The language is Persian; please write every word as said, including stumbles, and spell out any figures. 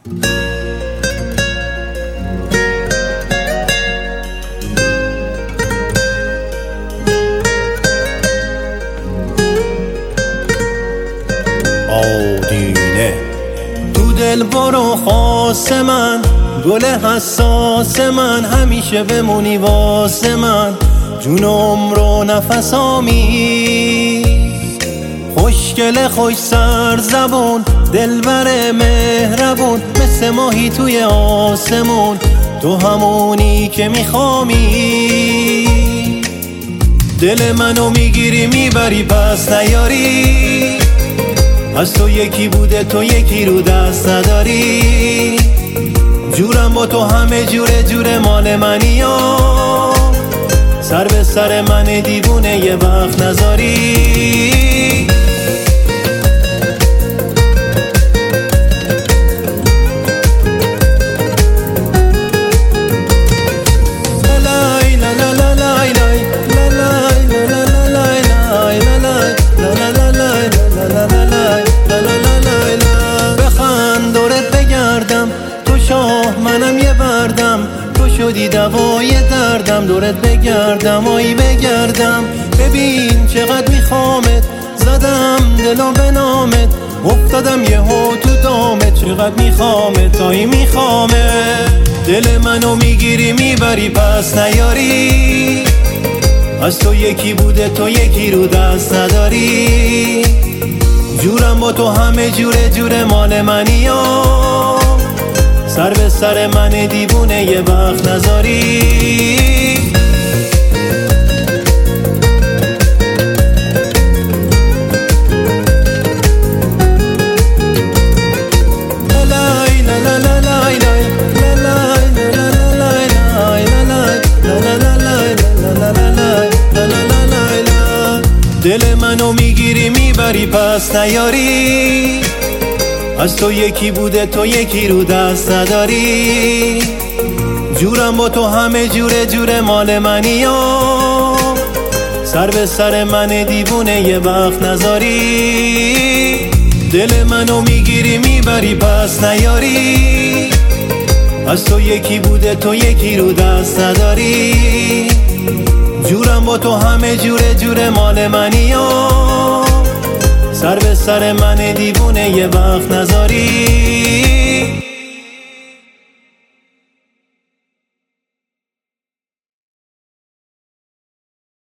آدینه تو دل برو خاص من، گل حساس من، همیشه بمونی واسه من، جون و عمر و نفسامی. خوشگل خوش سر زبون، دلبر مهربون، مثل ماهی توی آسمون، تو همونی که میخوامی. دل منو میگیری میبری پس نیاری، از تو یکی بوده تو یکی رو دست نداری. جورم با تو همه جوره جوره مال منی ها، سر به سر من دیوونه یه وقت نذاری. منم یه بردم، تو شدی دوای دردم، دورت بگردم آی بگردم. ببین چقدر میخوامت، زدم دلو به نامت، افتادم یه ها تو دامت، چقدر میخوامت آی میخوامت. دل منو میگیری میبری پس نیاری، از تو یکی بوده تو یکی رو دست نداری. جورم با تو همه جوره جوره مال منی ها، سر به سر من دیوونه یه وقت نذاری. دل منو میگیری میبری پس نیاری، از تو یکی بوده تو یکی رو دست نداری. جورم با تو همه جوره جوره مال منی ها، سر به سر من دیوونه یه وقت نذاری. دل منو میگیری میبری پس نیاری، از تو یکی بوده تو یکی رو دست نداری. جورم با تو همه جوره جوره مال منی ها، سر به سر من دیوونه یه وقت نذاری.